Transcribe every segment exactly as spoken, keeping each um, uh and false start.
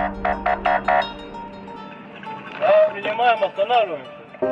Да, принимаем, останавливаемся.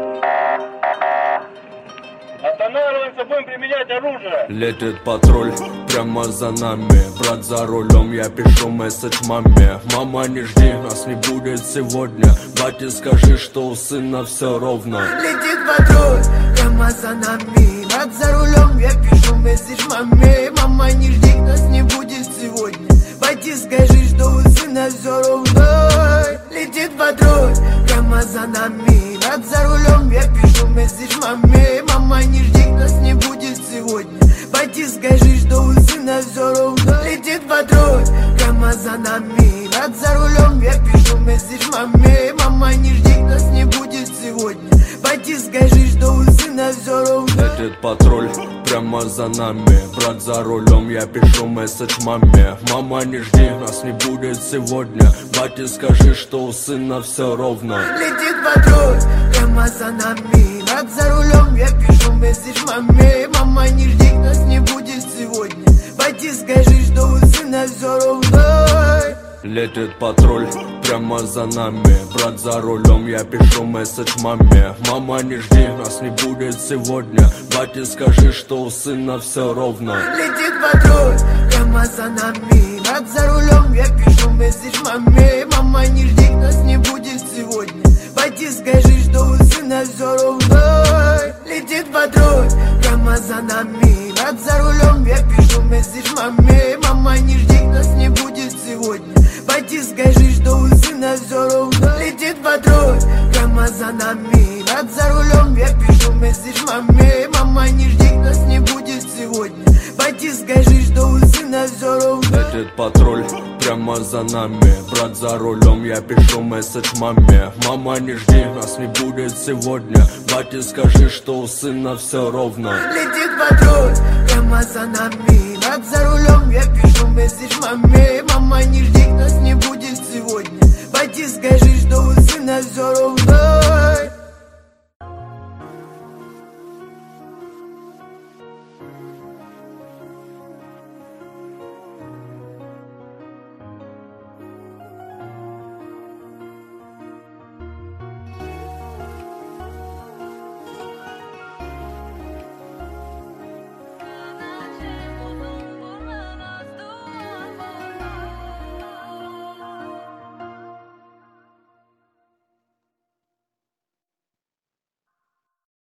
Останавливаемся, будем применять оружие. Летит патруль прямо за нами. Брат за рулем, я пишу месседж маме. Мама, не жди, нас не будет сегодня. Бате, скажи, что у сына все ровно. Летит патруль прямо за нами. Брат за рулем, я пишу месседж маме. Мама, не жди, нас не будет сегодня. Бате, скажи, что у сына все ровно. Летит патруль прямо за нами. Брат за рулем, я пишу месседж маме. Мама, не жди, нас не будет сегодня. Бате, скажи, что у сына все ровно. Летит патруль прямо за нами. Брат за рулем, я пишу месседж маме. Мама, не жди, нас не будет сегодня. Бате, скажи, что у сына все ровно. Летит патруль прямо за нами. Брат за рулем, я пишу месседж маме. Мама, не жди, нас не будет сегодня. Бате, скажи, что у сына все ровно. Летит патруль прямо за нами. Брат за рулем, я пишу месседж маме. Мама, не жди, нас не будет сегодня. Бате, скажи, что у сына все ровно. Летит патруль прямо за нами. Брат за рулем, я пишу месседж маме. Мама, не жди, нас не будет сегодня. Бате, скажи, что у сына все ровно. Летит патруль прямо за нами. Брат за рулем, я пишу месседж маме. Мама, не жди, нас не будет сегодня. Бате, скажи, что у сына все ровно. Летит патруль прямо за нами. Брат за рулем, я пишу месседж маме. Мама, не жди, нас не будет сегодня. Бате, скажи, что у сына все ровно. Летит патруль прямо за нами. Брат за рулем, я пишу месседж маме. Мама, не жди, нас не будет сегодня. Бате, скажи, что у сына все ровно. Летит патруль прямо за нами. Брат за рулем, я пишу месседж маме. Мама, не жди, нас не будет сегодня. Бате, скажи, что у сына все ровно. Летит патруль прямо за нами. Брат за рулем, я пишу месседж маме. Мама, не жди, нас не будет сегодня. Бате, скажи, что у сына все ровно.